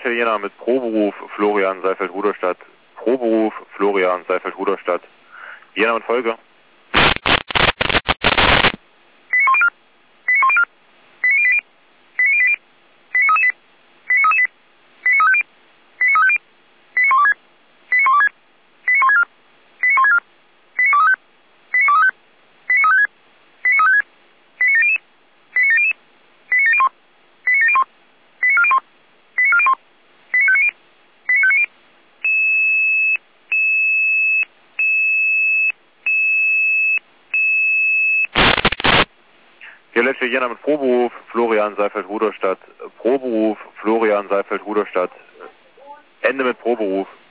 letzte Jena mit Proberuf Florian Seifeld-Ruderstadt. Proberuf Florian Seifeld-Ruderstadt. Jena und Folge. Hier letzte Jena mit Proberuf Florian Seifeld-Ruderstadt. Proberuf Florian Seifeld-Ruderstadt. Ende mit Proberuf.